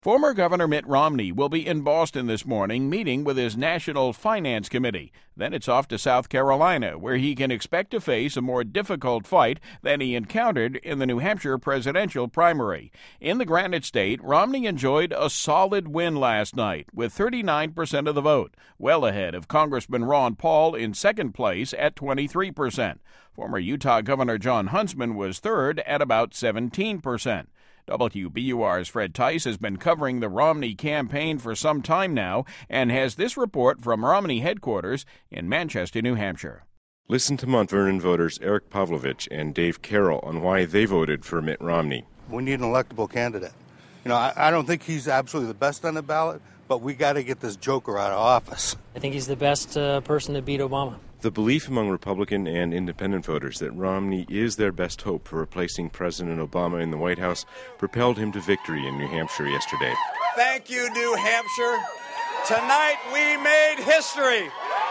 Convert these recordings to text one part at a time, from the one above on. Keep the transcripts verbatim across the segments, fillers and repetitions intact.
Former Governor Mitt Romney will be in Boston this morning meeting with his National Finance Committee. Then it's off to South Carolina, where he can expect to face a more difficult fight than he encountered in the New Hampshire presidential primary. In the Granite State, Romney enjoyed a solid win last night with thirty-nine percent of the vote, well ahead of Congressman Ron Paul in second place at twenty-three percent. Former Utah Governor Jon Huntsman was third at about seventeen percent. W B U R's Fred Tice has been covering the Romney campaign for some time now and has this report from Romney headquarters in Manchester, New Hampshire. Listen to Mount Vernon voters Eric Pavlovich and Dave Carroll on why they voted for Mitt Romney. We need an electable candidate. You know, I, I don't think he's absolutely the best on the ballot, but we got to get this joker out of office. I think he's the best uh, person to beat Obama. The belief among Republican and independent voters that Romney is their best hope for replacing President Obama in the White House propelled him to victory in New Hampshire yesterday. Thank you, New Hampshire. Tonight we made history.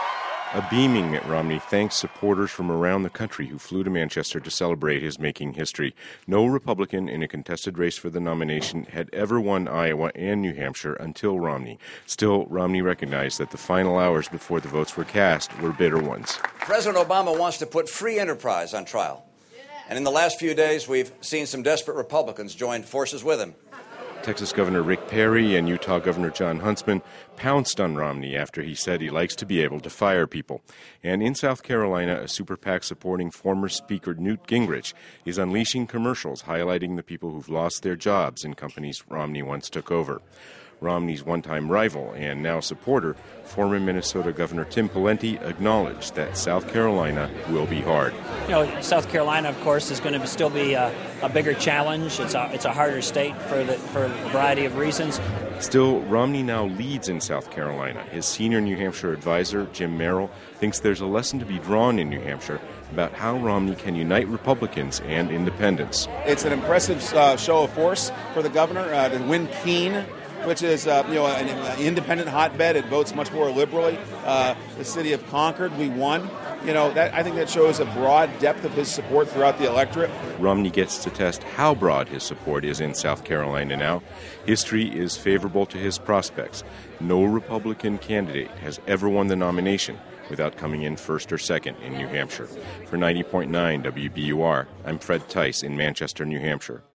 A beaming Mitt Romney thanks supporters from around the country who flew to Manchester to celebrate his making history. No Republican in a contested race for the nomination had ever won Iowa and New Hampshire until Romney. Still, Romney recognized that the final hours before the votes were cast were bitter ones. President Obama wants to put free enterprise on trial. And in the last few days, we've seen some desperate Republicans join forces with him. Texas Governor Rick Perry and Utah Governor Jon Huntsman pounced on Romney after he said he likes to be able to fire people. And in South Carolina, a super PAC supporting former Speaker Newt Gingrich is unleashing commercials highlighting the people who've lost their jobs in companies Romney once took over. Romney's one-time rival and now supporter, former Minnesota Governor Tim Pawlenty, acknowledged that South Carolina will be hard. You know, South Carolina, of course, is going to still be a, a bigger challenge. It's a, it's a harder state for the, for a variety of reasons. Still, Romney now leads in South Carolina. His senior New Hampshire advisor, Jim Merrill, thinks there's a lesson to be drawn in New Hampshire about how Romney can unite Republicans and independents. It's an impressive uh, show of force for the governor uh, to win Keene, which is uh, you know an, an independent hotbed. It votes much more liberally. Uh, the city of Concord, we won. You know, that, I think that shows a broad depth of his support throughout the electorate. Romney gets to test how broad his support is in South Carolina now. History is favorable to his prospects. No Republican candidate has ever won the nomination without coming in first or second in New Hampshire. For ninety point nine W B U R, I'm Fred Tice in Manchester, New Hampshire.